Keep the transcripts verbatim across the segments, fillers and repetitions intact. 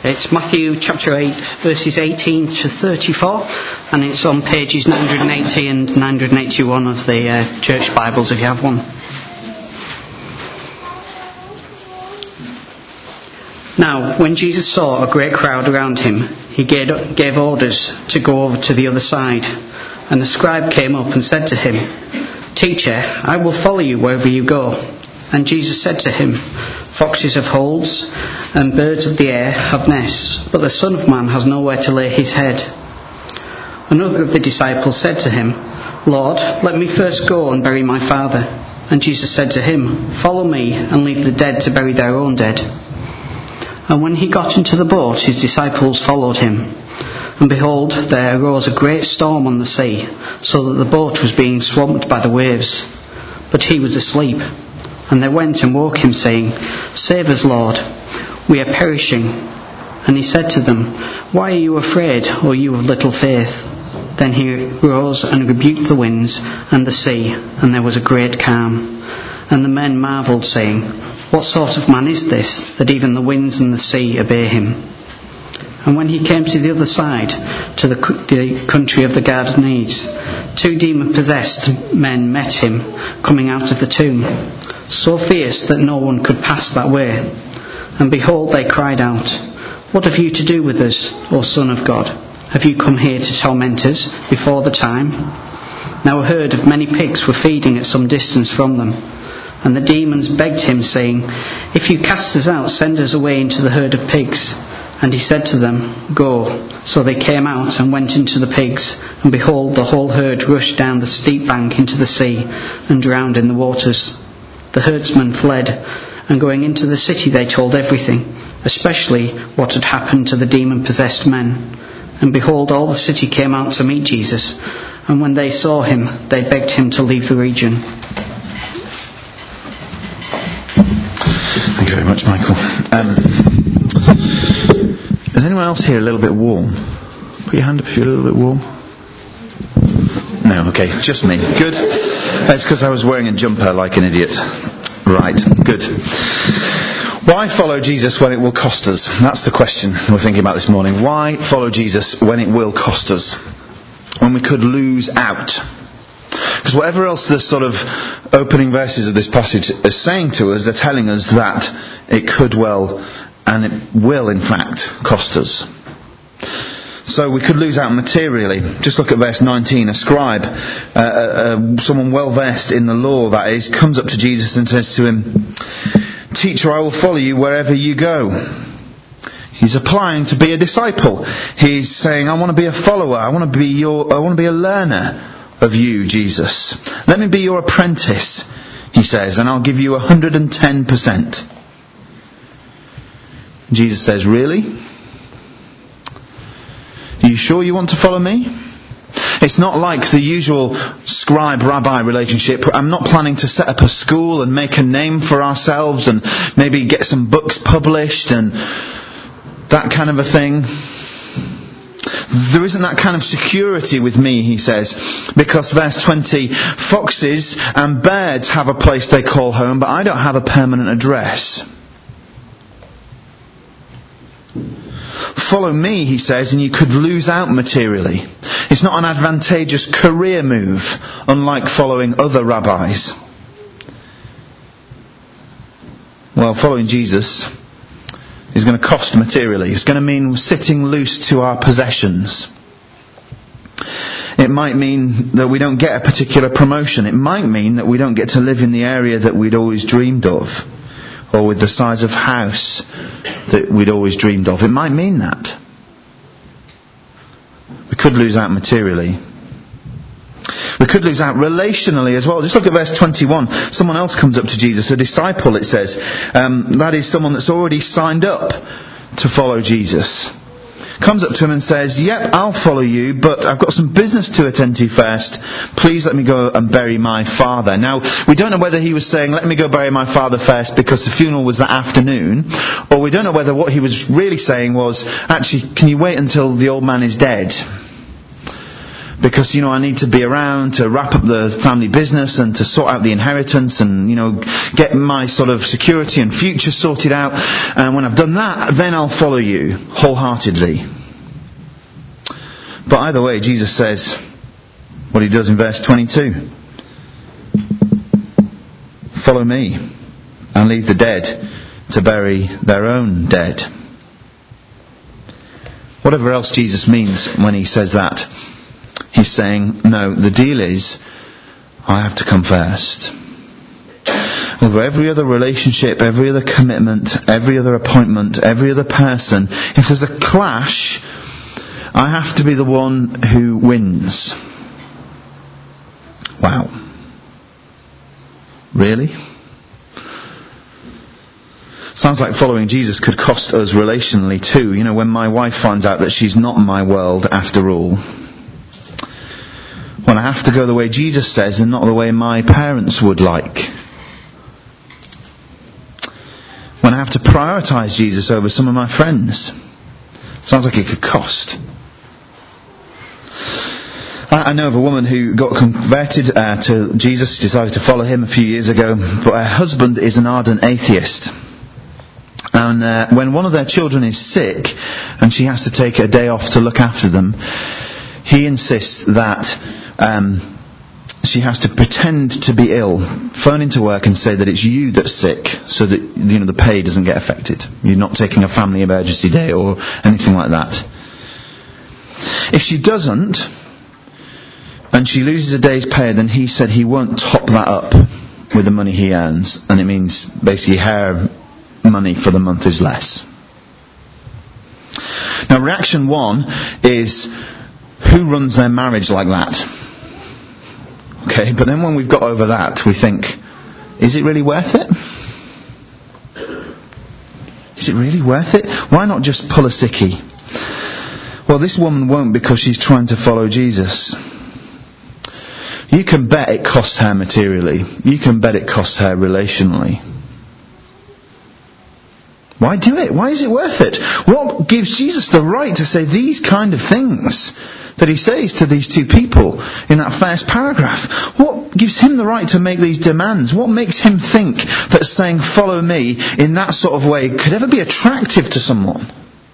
It's Matthew chapter eight, verses eighteen to thirty-four, and it's on pages nine hundred eighty and nine hundred eighty-one of the uh, church Bibles, if you have one. Now, when Jesus saw a great crowd around him, he gave, gave orders to go over to the other side. And the scribe came up and said to him, "Teacher, I will follow you wherever you go." And Jesus said to him, "Foxes have holes, and birds of the air have nests, but the Son of Man has nowhere to lay his head." Another of the disciples said to him, "Lord, let me first go and bury my father." And Jesus said to him, "Follow me, and leave the dead to bury their own dead." And when he got into the boat, his disciples followed him. And behold, there arose a great storm on the sea, so that the boat was being swamped by the waves. But he was asleep. And they went and woke him, saying, "Save us, Lord, we are perishing." And he said to them, "Why are you afraid, O you of little faith?" Then he rose and rebuked the winds and the sea, and there was a great calm. And the men marvelled, saying, "What sort of man is this, that even the winds and the sea obey him?" And when he came to the other side, to the, the country of the Gadarenes, two demon-possessed men met him, coming out of the tomb, so fierce that no one could pass that way. And behold, they cried out, "What have you to do with us, O Son of God? Have you come here to torment us before the time?" Now a herd of many pigs were feeding at some distance from them. And the demons begged him, saying, "If you cast us out, send us away into the herd of pigs." And he said to them, "Go." So they came out and went into the pigs, and behold, the whole herd rushed down the steep bank into the sea and drowned in the waters. The herdsmen fled, and going into the city they told everything, especially what had happened to the demon-possessed men. And behold, all the city came out to meet Jesus, and when they saw him, they begged him to leave the region. Thank you very much, Michael. Um, is anyone else here a little bit warm? Put your hand up if you're a little bit warm. No, okay, just me. Good. It's because I was wearing a jumper like an idiot. Right, good. Why follow Jesus when it will cost us? That's the question we're thinking about this morning. Why follow Jesus when it will cost us? When we could lose out? Because whatever else the sort of opening verses of this passage are saying to us, they're telling us that it could well, and it will in fact, cost us. So we could lose out materially. Just look at verse nineteen. A scribe, uh, uh, someone well versed in the law that is, comes up to Jesus and says to him, "Teacher, I will follow you wherever you go." He's applying to be a disciple. He's saying, "I want to be a follower. I want to be your. I want to be a learner of you, Jesus. Let me be your apprentice," he says, "and I'll give you one hundred ten percent. Jesus says, "Really? Are you sure you want to follow me?" It's not like the usual scribe-rabbi relationship. I'm not planning to set up a school and make a name for ourselves and maybe get some books published and that kind of a thing. There isn't that kind of security with me, he says, because verse twenty, foxes and birds have a place they call home, but I don't have a permanent address. Follow me, he says, and you could lose out materially. It's not an advantageous career move, unlike following other rabbis. Well, following Jesus is going to cost materially. It's going to mean sitting loose to our possessions. It might mean that we don't get a particular promotion. It might mean that we don't get to live in the area that we'd always dreamed of, or with the size of house that we'd always dreamed of. It might mean that. We could lose out materially. We could lose out relationally as well. Just look at verse twenty-one. Someone else comes up to Jesus, a disciple, it says. Um, that is someone that's already signed up to follow Jesus. Comes up to him and says, "Yep, I'll follow you, but I've got some business to attend to first. Please let me go and bury my father." Now, we don't know whether he was saying, "Let me go bury my father first," because the funeral was that afternoon, or we don't know whether what he was really saying was, "Actually, can you wait until the old man is dead?" because, you know, I need to be around to wrap up the family business and to sort out the inheritance and, you know, get my sort of security and future sorted out. And when I've done that, then I'll follow you wholeheartedly. But either way, Jesus says what he does in verse twenty-two. Follow me and leave the dead to bury their own dead. Whatever else Jesus means when he says that, he's saying, no, the deal is, I have to come first. Over every other relationship, every other commitment, every other appointment, every other person, if there's a clash, I have to be the one who wins. Wow. Really? Sounds like following Jesus could cost us relationally too. You know, when my wife finds out that she's not my world after all. When I have to go the way Jesus says and not the way my parents would like. When I have to prioritise Jesus over some of my friends. Sounds like it could cost. I know of a woman who got converted uh, to Jesus, decided to follow him a few years ago, but her husband is an ardent atheist. And uh, when one of their children is sick and she has to take a day off to look after them, he insists that um, she has to pretend to be ill, phone into work and say that it's you that's sick, so that, you know, the pay doesn't get affected. You're not taking a family emergency day or anything like that. If she doesn't, and she loses a day's pay, then he said he won't top that up with the money he earns, and it means basically her money for the month is less. Now, reaction one is, who runs their marriage like that? Okay, but then when we've got over that, we think, is it really worth it? Is it really worth it? Why not just pull a sickie? Well, this woman won't, because she's trying to follow Jesus. You can bet it costs her materially. You can bet it costs her relationally. Why do it? Why is it worth it? What gives Jesus the right to say these kind of things that he says to these two people in that first paragraph? What gives him the right to make these demands? What makes him think that saying follow me in that sort of way could ever be attractive to someone?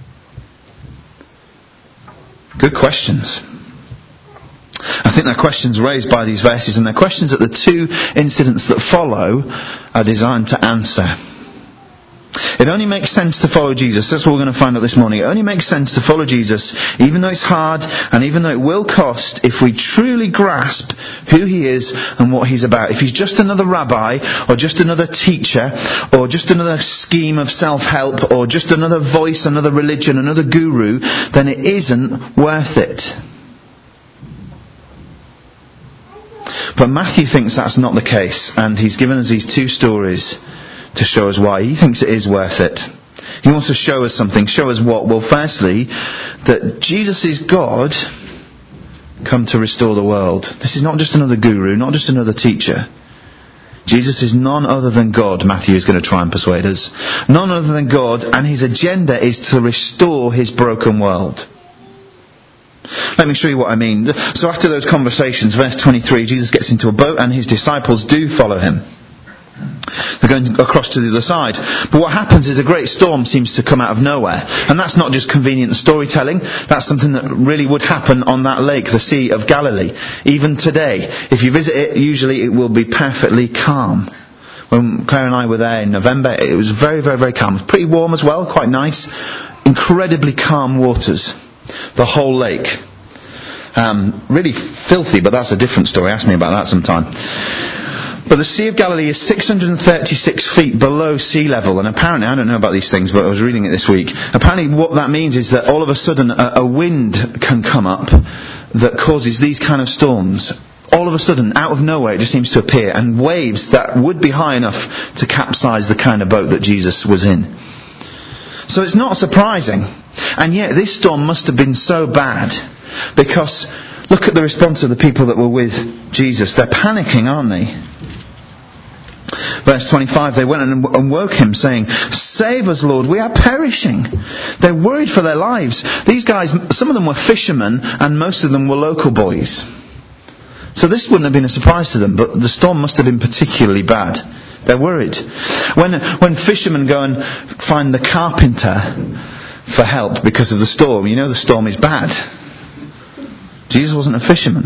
Good questions. I think they're questions raised by these verses, and they're questions that the two incidents that follow are designed to answer. It only makes sense to follow Jesus. That's what we're going to find out this morning. It only makes sense to follow Jesus, even though it's hard and even though it will cost, if we truly grasp who he is and what he's about. If he's just another rabbi, or just another teacher, or just another scheme of self-help, or just another voice, another religion, another guru, then it isn't worth it. But Matthew thinks that's not the case, and he's given us these two stories to show us why. He thinks it is worth it. He wants to show us something. Show us what? Well, firstly, that Jesus is God come to restore the world. This is not just another guru, not just another teacher. Jesus is none other than God, Matthew is going to try and persuade us. None other than God, and his agenda is to restore his broken world. Let me show you what I mean. So after those conversations, verse twenty-three, Jesus gets into a boat and his disciples do follow him. They're going across to the other side. But what happens is a great storm seems to come out of nowhere. And that's not just convenient storytelling. That's something that really would happen on that lake, the Sea of Galilee. Even today, if you visit it, usually it will be perfectly calm. When Claire and I were there in November, it was very, very, very calm. It was pretty warm as well, quite nice. Incredibly calm waters. The whole lake. Um, really filthy, but that's a different story. Ask me about that sometime. But the Sea of Galilee is six hundred thirty-six feet below sea level, and apparently, I don't know about these things, but I was reading it this week. Apparently what that means is that all of a sudden a, a wind can come up that causes these kind of storms. All of a sudden, out of nowhere, it just seems to appear, and waves that would be high enough to capsize the kind of boat that Jesus was in. So it's not surprising. And yet this storm must have been so bad, because look at the response of the people that were with Jesus. They're panicking, aren't they? Verse twenty-five, they went and, and woke him, saying, "Save us, Lord, we are perishing." They're worried for their lives. These guys, some of them were fishermen, and most of them were local boys. So this wouldn't have been a surprise to them, but the storm must have been particularly bad. They're worried. When, when fishermen go and find the carpenter for help because of the storm, you know the storm is bad. Jesus wasn't a fisherman.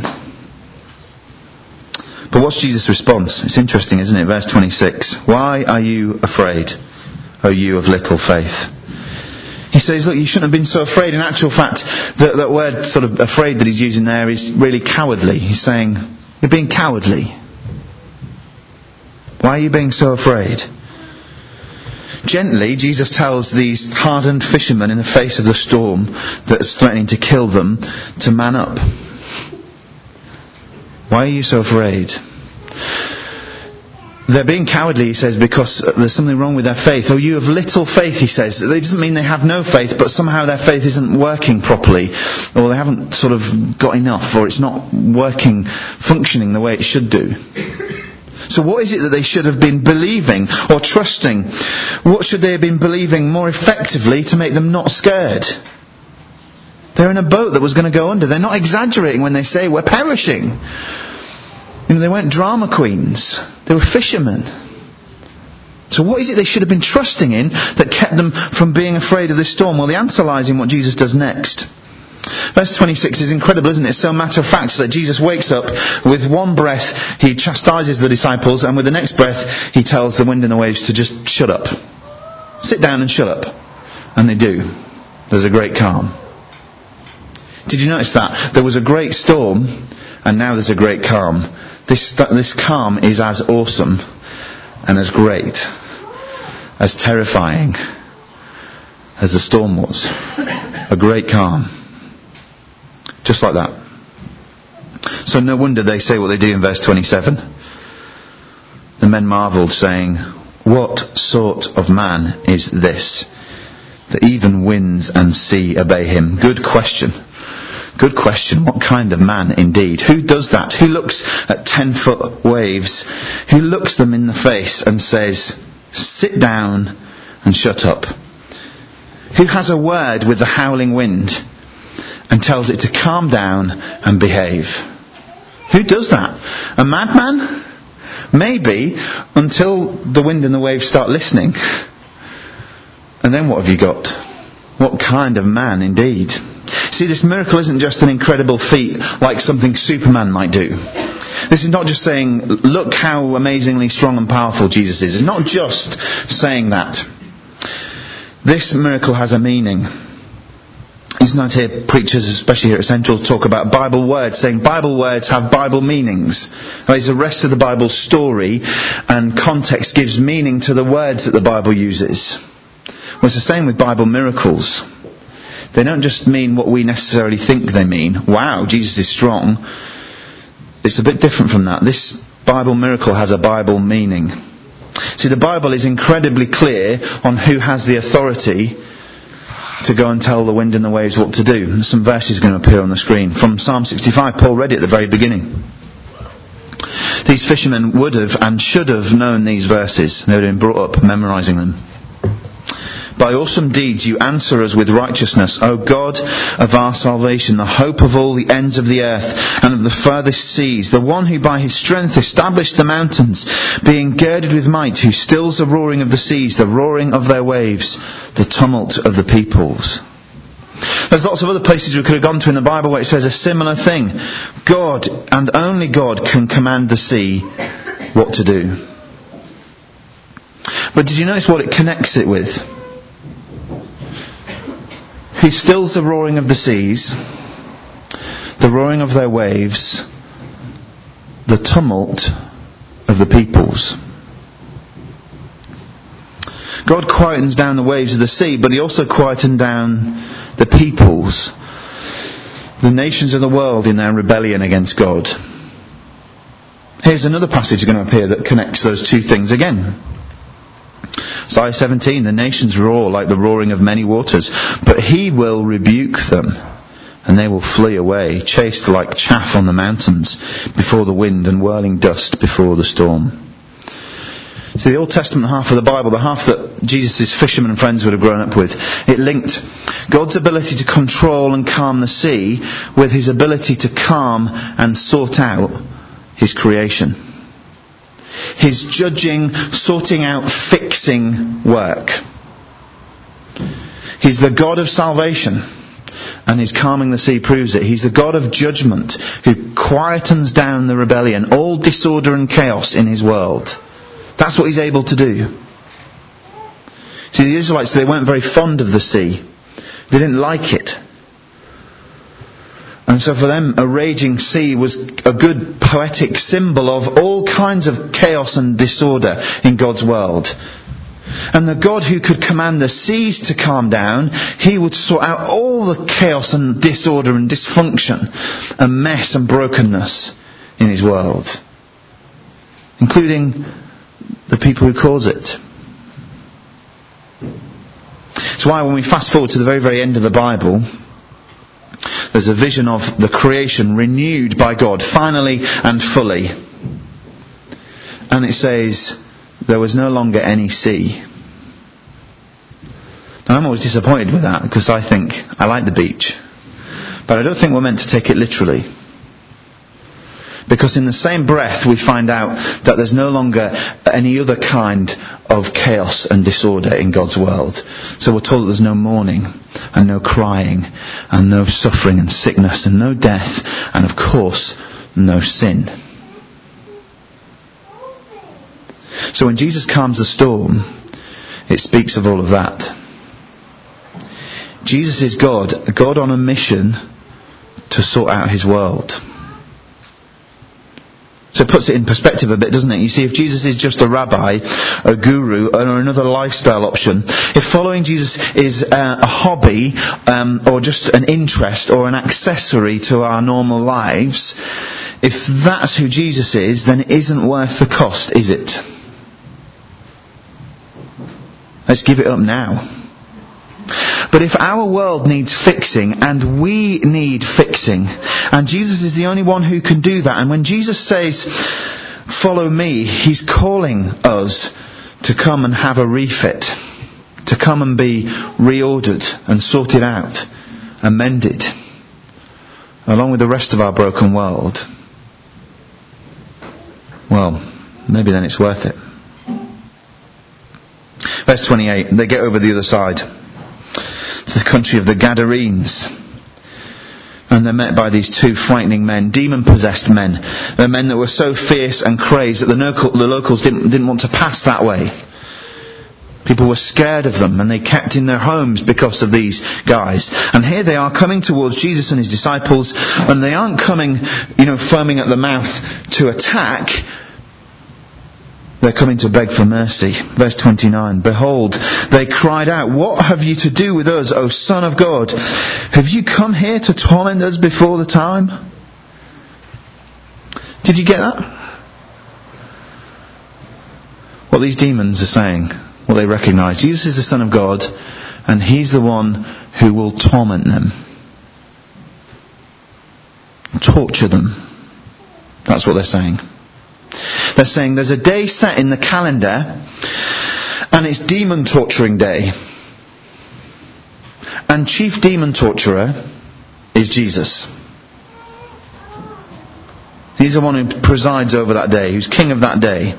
But what's Jesus' response? It's interesting, isn't it? Verse twenty-six. "Why are you afraid, O you of little faith?" He says, look, you shouldn't have been so afraid. In actual fact, that, that word sort of afraid that he's using there is really cowardly. He's saying, you're being cowardly. Why are you being so afraid? Gently, Jesus tells these hardened fishermen in the face of the storm that's threatening to kill them to man up. Why are you so afraid? They're being cowardly, he says, because there's something wrong with their faith. Oh, you have little faith, he says. It doesn't mean they have no faith, but somehow their faith isn't working properly, or they haven't sort of got enough, or it's not working, functioning the way it should do. So what is it that they should have been believing or trusting? What should they have been believing more effectively to make them not scared? They're in a boat that was going to go under. They're not exaggerating when they say we're perishing. You know, they weren't drama queens. They were fishermen. So what is it they should have been trusting in that kept them from being afraid of this storm? Well, the answer lies in what Jesus does next. Verse twenty-six is incredible, isn't it? It's so matter of fact that Jesus wakes up, with one breath he chastises the disciples, and with the next breath he tells the wind and the waves to just shut up. Sit down and shut up. And they do. There's a great calm. Did you notice that? There was a great storm, and now there's a great calm. This, this calm is as awesome and as great, as terrifying as the storm was. A great calm. Just like that. So no wonder they say what they do in verse twenty-seven. The men marvelled, saying, "What sort of man is this, that even winds and sea obey him?" Good question. Good question. What kind of man indeed? Who does that? Who looks at ten foot waves? Who looks them in the face and says, "Sit down and shut up"? Who has a word with the howling wind and tells it to calm down and behave? Who does that? A madman? Maybe, until the wind and the waves start listening. And then what have you got? What kind of man indeed? See, this miracle isn't just an incredible feat like something Superman might do. This is not just saying, look how amazingly strong and powerful Jesus is. It's not just saying that. This miracle has a meaning. You sometimes hear preachers, especially here at Central, talk about Bible words, saying Bible words have Bible meanings. It's the rest of the Bible story, and context gives meaning to the words that the Bible uses. Well, it's the same with Bible miracles. They don't just mean what we necessarily think they mean. Wow, Jesus is strong. It's a bit different from that. This Bible miracle has a Bible meaning. See, the Bible is incredibly clear on who has the authority to go and tell the wind and the waves what to do. And some verses are going to appear on the screen. From Psalm sixty-five, Paul read it at the very beginning. These fishermen would have and should have known these verses. They would have been brought up memorising them. By awesome deeds you answer us with righteousness, O God of our salvation, the hope of all the ends of the earth and of the furthest seas, the one who by his strength established the mountains, being girded with might, who stills the roaring of the seas, the roaring of their waves, the tumult of the peoples. There's lots of other places we could have gone to in the Bible where it says a similar thing. God, and only God, can command the sea what to do. But did you notice what it connects it with? He stills the roaring of the seas, the roaring of their waves, the tumult of the peoples. God quietens down the waves of the sea, but he also quietened down the peoples, the nations of the world in their rebellion against God. Here's another passage going to appear that connects those two things again. Isaiah seventeen, the nations roar like the roaring of many waters, but he will rebuke them, and they will flee away, chased like chaff on the mountains before the wind and whirling dust before the storm. See, the Old Testament half of the Bible, the half that Jesus' fishermen friends would have grown up with, it linked God's ability to control and calm the sea with his ability to calm and sort out his creation. His judging, sorting out, fixing work. He's the God of salvation, and his calming the sea proves it. He's the God of judgment who quietens down the rebellion, all disorder and chaos in his world. That's what he's able to do. See, the Israelites, they weren't very fond of the sea. They didn't like it. And so for them, a raging sea was a good poetic symbol of all kinds of chaos and disorder in God's world. And the God who could command the seas to calm down, he would sort out all the chaos and disorder and dysfunction and mess and brokenness in his world, including the people who cause it. That's why when we fast forward to the very, very end of the Bible, there's a vision of the creation renewed by God, finally and fully. And it says, there was no longer any sea. Now, I'm always disappointed with that, because I think, I like the beach. But I don't think we're meant to take it literally. Because in the same breath we find out that there's no longer any other kind of chaos and disorder in God's world. So we're told that there's no mourning and no crying and no suffering and sickness and no death and of course no sin. So when Jesus calms the storm, it speaks of all of that. Jesus is God, a God on a mission to sort out his world. So it puts it in perspective a bit, doesn't it? You see, if Jesus is just a rabbi, a guru, or another lifestyle option, if following Jesus is uh, a hobby, um, or just an interest, or an accessory to our normal lives, if that's who Jesus is, then it isn't worth the cost, is it? Let's give it up now. But if our world needs fixing, and we need fixing, and Jesus is the only one who can do that, and when Jesus says, follow me, he's calling us to come and have a refit, to come and be reordered and sorted out, amended, along with the rest of our broken world, well, maybe then it's worth it. Verse twenty-eight, they get over the other side to the country of the Gadarenes. And they're met by these two frightening men, demon-possessed men. They're men that were so fierce and crazed that the, local, the locals didn't, didn't want to pass that way. People were scared of them and they kept in their homes because of these guys. And here they are coming towards Jesus and his disciples, and they aren't coming, you know, foaming at the mouth to attack. They're coming to beg for mercy. Verse twenty-nine. Behold, they cried out, what have you to do with us, O Son of God? Have you come here to torment us before the time? Did you get that? What these demons are saying, what they recognize. Jesus is the Son of God, and he's the one who will torment them. Torture them. That's what they're saying. They're saying there's a day set in the calendar, and it's demon torturing day. And chief demon torturer is Jesus. He's the one who presides over that day, who's king of that day.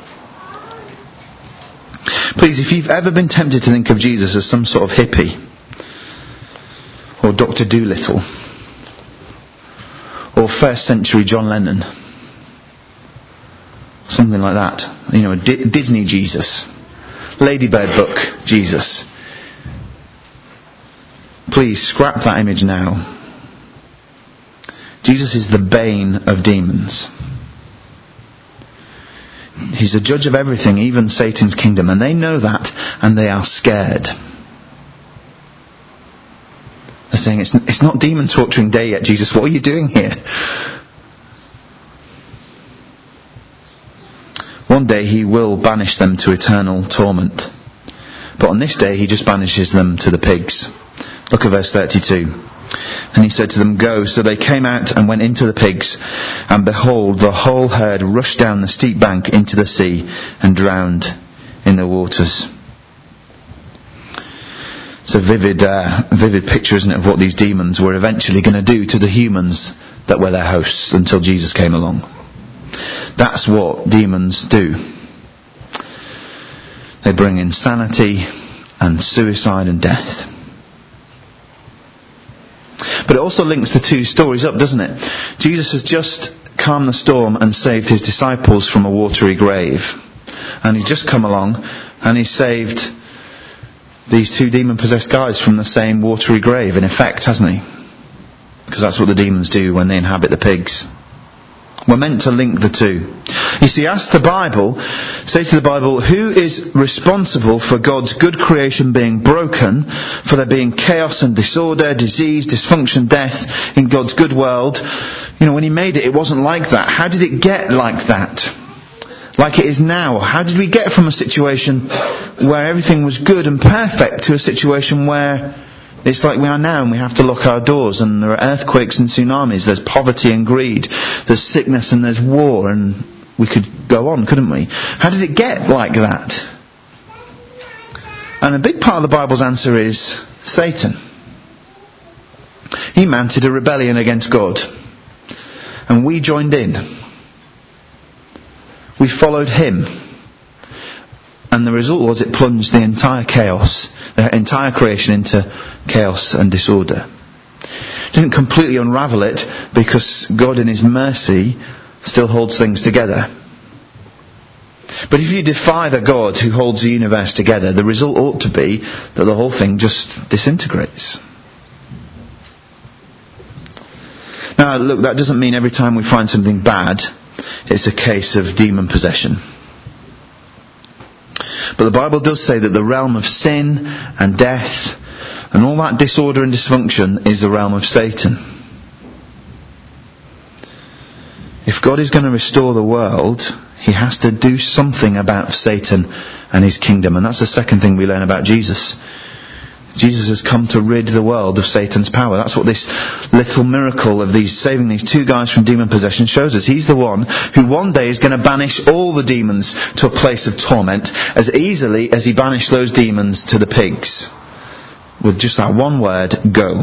Please, if you've ever been tempted to think of Jesus as some sort of hippie, or Doctor Dolittle, or first century John Lennon, something like that, you know, a D- Disney Jesus, Ladybird book Jesus, please scrap that image now. Jesus is the bane of demons. He's the judge of everything, even Satan's kingdom, and they know that, and they are scared. They're saying, it's, it's not demon torturing day yet, Jesus, what are you doing here? One day he will banish them to eternal torment. But on this day he just banishes them to the pigs. Look at verse thirty-two. And he said to them, "Go." So they came out and went into the pigs, and behold, the whole herd rushed down the steep bank into the sea and drowned in the waters. It's a vivid, uh, vivid picture, isn't it, of what these demons were eventually going to do to the humans that were their hosts until Jesus came along. That's what demons do. They bring insanity and suicide and death. But it also links the two stories up, doesn't it? Jesus has just calmed the storm and saved his disciples from a watery grave. And he's just come along and he's saved these two demon-possessed guys from the same watery grave, in effect, hasn't he? Because that's what the demons do when they inhabit the pigs. We're meant to link the two. You see, ask the Bible, say to the Bible, who is responsible for God's good creation being broken, for there being chaos and disorder, disease, dysfunction, death in God's good world? You know, when he made it, it wasn't like that. How did it get like that? Like it is now? How did we get from a situation where everything was good and perfect to a situation where it's like we are now and we have to lock our doors and there are earthquakes and tsunamis, there's poverty and greed, there's sickness and there's war, and we could go on, couldn't we? How did it get like that? And a big part of the Bible's answer is Satan. He mounted a rebellion against God and we joined in. We followed him. And the result was it plunged the entire chaos, the entire creation into chaos and disorder. It didn't completely unravel it because God in his mercy still holds things together. But if you defy the God who holds the universe together, the result ought to be that the whole thing just disintegrates. Now look, that doesn't mean every time we find something bad, it's a case of demon possession. But the Bible does say that the realm of sin and death and all that disorder and dysfunction is the realm of Satan. If God is going to restore the world, he has to do something about Satan and his kingdom. And that's the second thing we learn about Jesus. Jesus has come to rid the world of Satan's power. That's what this little miracle of these saving these two guys from demon possession shows us. He's the one who one day is going to banish all the demons to a place of torment as easily as he banished those demons to the pigs. With just that one word, go.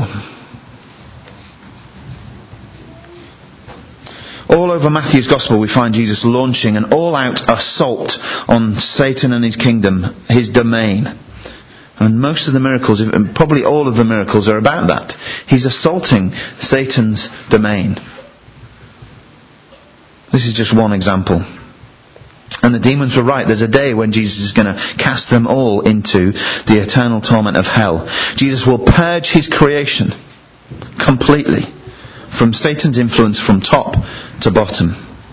All over Matthew's Gospel we find Jesus launching an all-out assault on Satan and his kingdom, his domain. And most of the miracles, probably all of the miracles, are about that. He's assaulting Satan's domain. This is just one example. And the demons were right. There's a day when Jesus is going to cast them all into the eternal torment of hell. Jesus will purge his creation completely from Satan's influence from top to bottom.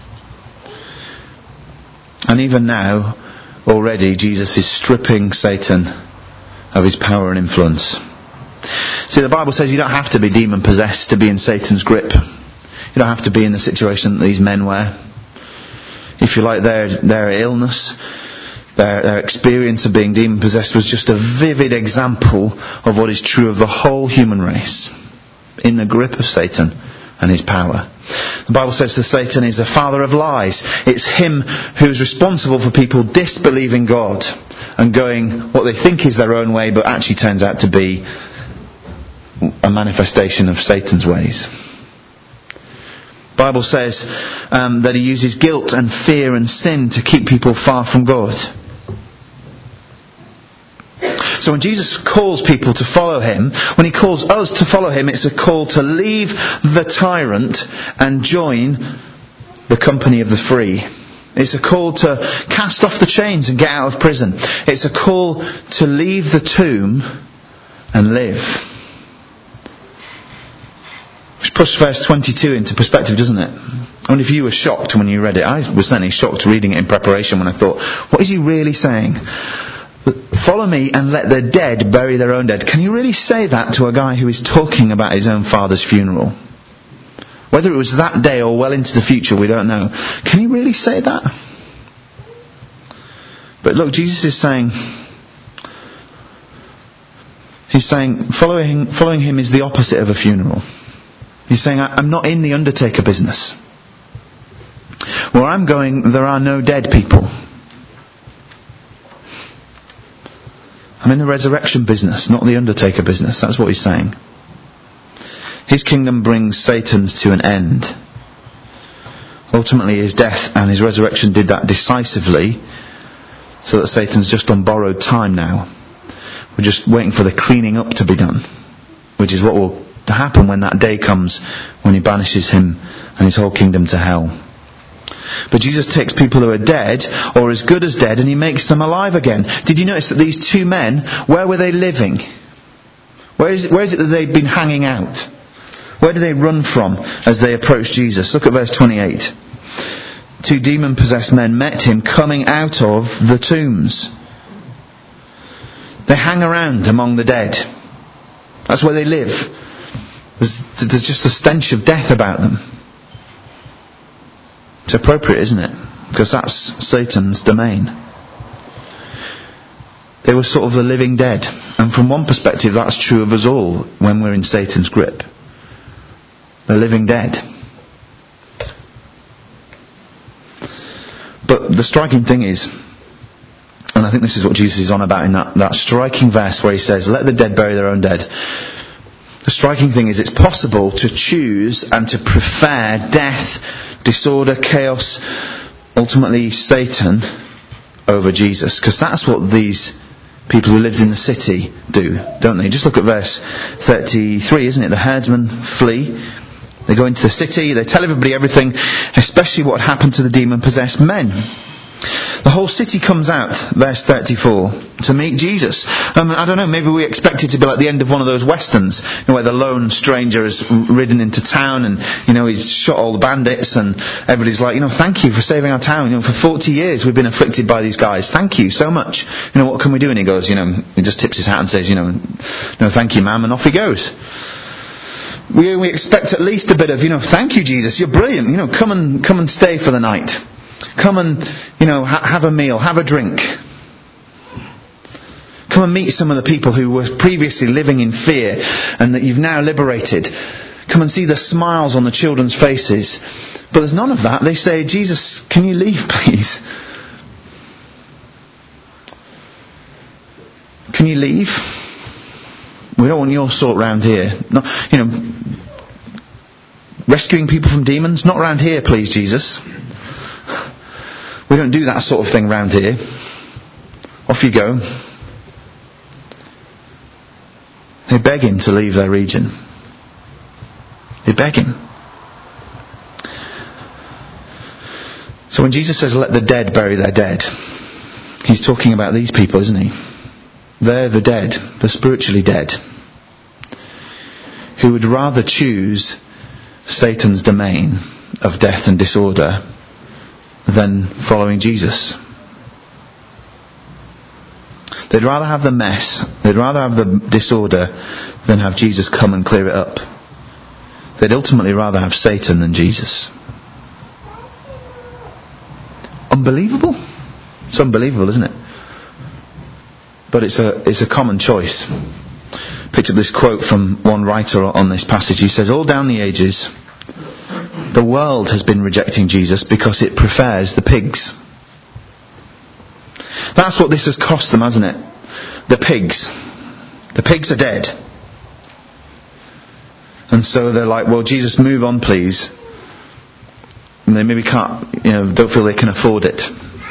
And even now, already, Jesus is stripping Satan of his power and influence. See, the Bible says you don't have to be demon-possessed to be in Satan's grip. You don't have to be in the situation that these men were. If you like, their their illness, their, their experience of being demon-possessed was just a vivid example of what is true of the whole human race. In the grip of Satan and his power. The Bible says that Satan is the father of lies. It's him who is responsible for people disbelieving God and going what they think is their own way, but actually turns out to be a manifestation of Satan's ways. The Bible says um, that he uses guilt and fear and sin to keep people far from God. So when Jesus calls people to follow him, when he calls us to follow him, it's a call to leave the tyrant and join the company of the free. It's a call to cast off the chains and get out of prison. It's a call to leave the tomb and live. Which puts verse twenty-two into perspective, doesn't it? I wonder if you were shocked when you read it. I was certainly shocked reading it in preparation when I thought, what is he really saying? Follow me and let the dead bury their own dead. Can you really say that to a guy who is talking about his own father's funeral? Whether it was that day or well into the future, we don't know. Can you really say that? But look, Jesus is saying, He's saying following, following him is the opposite of a funeral. He's saying, I'm not in the undertaker business. Where I'm going, there are no dead people. I'm in the resurrection business, not the undertaker business. That's what he's saying. His kingdom brings Satan's to an end. Ultimately, his death and his resurrection did that decisively, so that Satan's just on borrowed time now. We're just waiting for the cleaning up to be done, which is what will happen when that day comes, when he banishes him and his whole kingdom to hell. But Jesus takes people who are dead, or as good as dead, and he makes them alive again. Did you notice that these two men, where were they living? Where is it, where is it that they'd been hanging out? Where do they run from as they approach Jesus? Look at verse twenty-eight. Two demon-possessed men met him coming out of the tombs. They hang around among the dead. That's where they live. There's, there's just a stench of death about them. It's appropriate, isn't it? Because that's Satan's domain. They were sort of the living dead. And from one perspective, that's true of us all when we're in Satan's grip. The living dead. But the striking thing is, and I think this is what Jesus is on about in that, that striking verse where he says, let the dead bury their own dead. The striking thing is it's possible to choose and to prefer death, disorder, chaos, ultimately Satan, over Jesus. Because that's what these people who lived in the city do, don't they? Just look at verse thirty-three, isn't it? The herdsmen flee. They go into the city, they tell everybody everything, especially what happened to the demon-possessed men. The whole city comes out, verse thirty-four, to meet Jesus. Um, I don't know, maybe we expect it to be like the end of one of those westerns, you know, where the lone stranger has ridden into town and, you know, he's shot all the bandits and everybody's like, you know, thank you for saving our town. You know, for forty years we've been afflicted by these guys. Thank you so much. You know, what can we do? And he goes, you know, he just tips his hat and says, you know, no, thank you, ma'am, and off he goes. We, we expect at least a bit of, you know, thank you, Jesus, you're brilliant. You know, come and come and stay for the night. Come and, you know, ha- have a meal, have a drink. Come and meet some of the people who were previously living in fear and that you've now liberated. Come and see the smiles on the children's faces. But there's none of that. They say, Jesus, can you leave, please? Can you leave? We don't want your sort round here. Not, you know, rescuing people from demons, not round here, please, Jesus. We don't do that sort of thing round here. Off you go. They beg him to leave their region. They beg him. So when Jesus says, let the dead bury their dead, he's talking about these people, isn't he? They're the dead, the spiritually dead, who would rather choose Satan's domain of death and disorder than following Jesus. They'd rather have the mess, they'd rather have the disorder than have Jesus come and clear it up. They'd ultimately rather have Satan than Jesus. Unbelievable? It's unbelievable, isn't it? But it's a it's a common choice. Picked up this quote from one writer on this passage. He says, all down the ages, the world has been rejecting Jesus because it prefers the pigs. That's what this has cost them, hasn't it? The pigs. The pigs are dead. And so they're like, well, Jesus, move on, please. And they maybe can't, you know, don't feel they can afford it.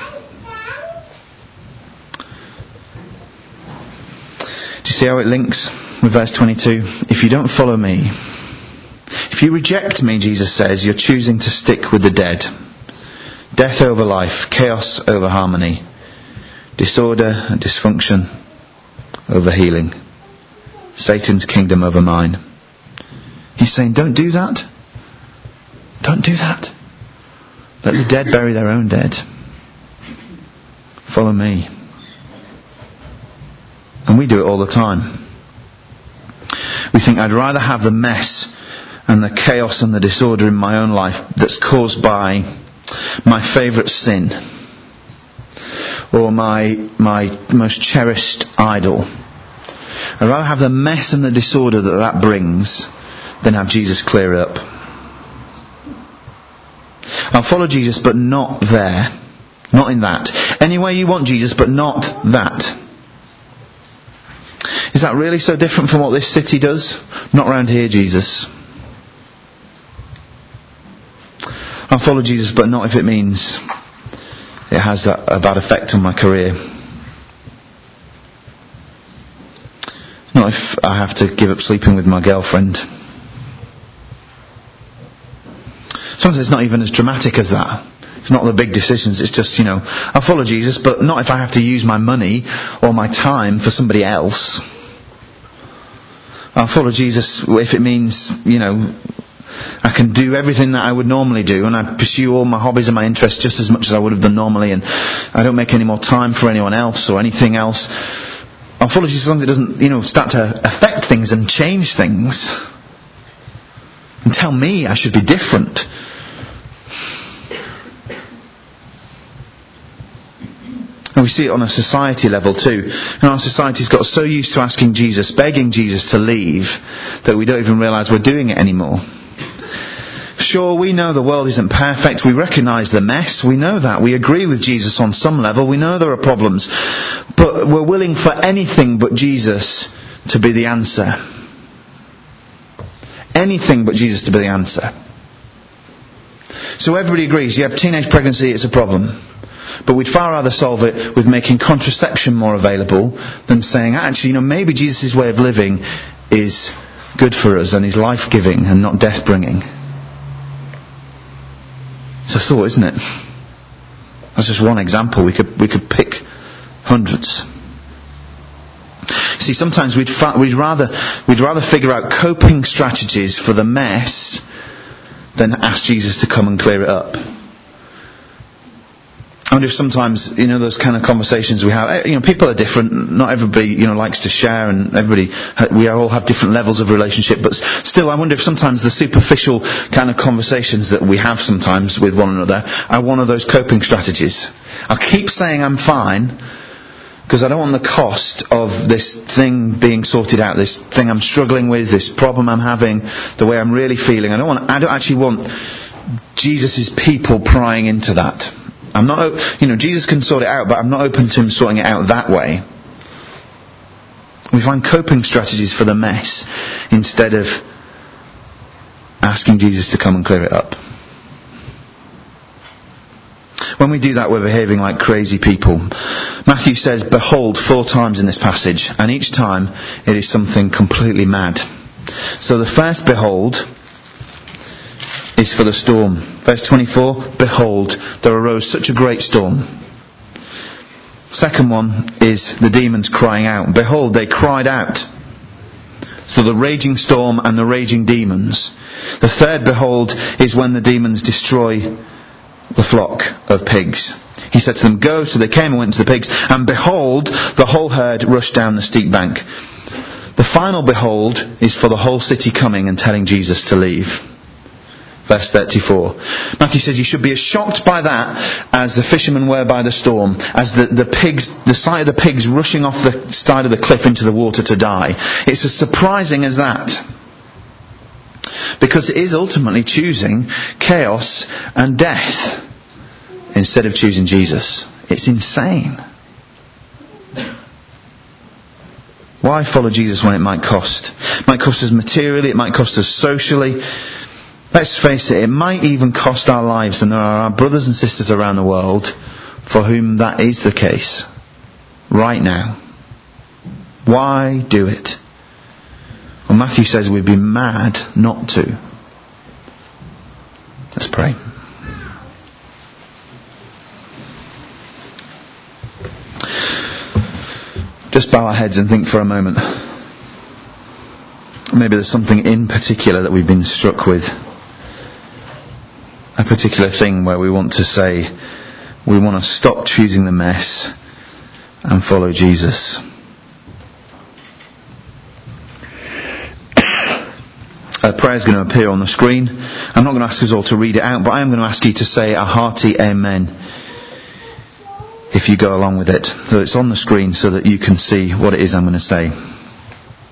Do you see how it links with verse twenty-two? If you don't follow me, if you reject me, Jesus says, you're choosing to stick with the dead. Death over life, chaos over harmony, disorder and dysfunction over healing, Satan's kingdom over mine. He's saying, don't do that. Don't do that. Let the dead bury their own dead. Follow me. And we do it all the time. We think, I'd rather have the mess and the chaos and the disorder in my own life that's caused by my favourite sin or my my most cherished idol, I'd rather have the mess and the disorder that that brings than have Jesus clear it up. I'll follow Jesus, but not there. Not in that. Anywhere you want Jesus, but not that. Is that really so different from what this city does? Not around here, Jesus. I'll follow Jesus, but not if it means it has that, a bad effect on my career. Not if I have to give up sleeping with my girlfriend. Sometimes it's not even as dramatic as that. It's not the big decisions. It's just, you know, I'll follow Jesus, but not if I have to use my money or my time for somebody else. I'll follow Jesus if it means, you know, I can do everything that I would normally do, and I pursue all my hobbies and my interests just as much as I would have done normally, and I don't make any more time for anyone else or anything else. I'll follow Jesus as long as it doesn't, you know, start to affect things and change things and tell me I should be different. And we see it on a society level too. And our society's got so used to asking Jesus, begging Jesus to leave, that we don't even realise we're doing it anymore. Sure, we know the world isn't perfect. We recognise the mess. We know that. We agree with Jesus on some level. We know there are problems. But we're willing for anything but Jesus to be the answer. Anything but Jesus to be the answer. So everybody agrees, you have teenage pregnancy, it's a problem. But we'd far rather solve it with making contraception more available than saying, actually, you know, maybe Jesus' way of living is good for us and is life-giving and not death-bringing. It's a thought, isn't it? That's just one example. We could we could pick hundreds. See, sometimes we'd fa- we'd rather we'd rather figure out coping strategies for the mess than ask Jesus to come and clear it up. I wonder if sometimes, you know, those kind of conversations we have, you know, people are different. Not everybody, you know, likes to share, and everybody, we all have different levels of relationship. But still, I wonder if sometimes the superficial kind of conversations that we have sometimes with one another are one of those coping strategies. I'll keep saying I'm fine because I don't want the cost of this thing being sorted out, this thing I'm struggling with, this problem I'm having, the way I'm really feeling. I don't want. I don't actually want Jesus' people prying into that. I'm not, you know, Jesus can sort it out, but I'm not open to him sorting it out that way. We find coping strategies for the mess instead of asking Jesus to come and clear it up. When we do that, we're behaving like crazy people. Matthew says, behold, four times in this passage, and each time it is something completely mad. So the first behold is for the storm. Verse twenty-four, behold, there arose such a great storm. Second one is the demons crying out. Behold, they cried out. So the raging storm and the raging demons. The third behold is when the demons destroy the flock of pigs. He said to them, go. So they came and went to the pigs, and behold, the whole herd rushed down the steep bank. The final behold is for the whole city coming and telling Jesus to leave. Verse thirty-four. Matthew says you should be as shocked by that as the fishermen were by the storm, as the, the pigs, the sight of the pigs rushing off the side of the cliff into the water to die. It's as surprising as that. Because it is ultimately choosing chaos and death instead of choosing Jesus. It's insane. Why follow Jesus when it might cost? It might cost us materially, it might cost us socially. Let's face it, it might even cost our lives, and there are our brothers and sisters around the world for whom that is the case right now. Why do it? Well, Matthew says we'd be mad not to. Let's pray. Just bow our heads and think for a moment. Maybe there's something in particular that we've been struck with. A particular thing where we want to say, we want to stop choosing the mess and follow Jesus. A prayer is going to appear on the screen. I'm not going to ask us all to read it out, but I am going to ask you to say a hearty amen if you go along with it. So it's on the screen so that you can see what it is I'm going to say.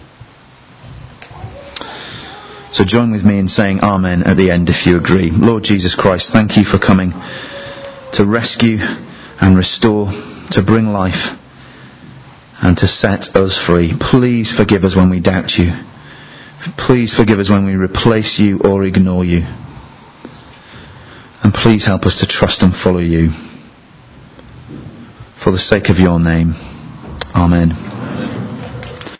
So join with me in saying amen at the end if you agree. Lord Jesus Christ, thank you for coming to rescue and restore, to bring life and to set us free. Please forgive us when we doubt you. Please forgive us when we replace you or ignore you. And please help us to trust and follow you. For the sake of your name. Amen.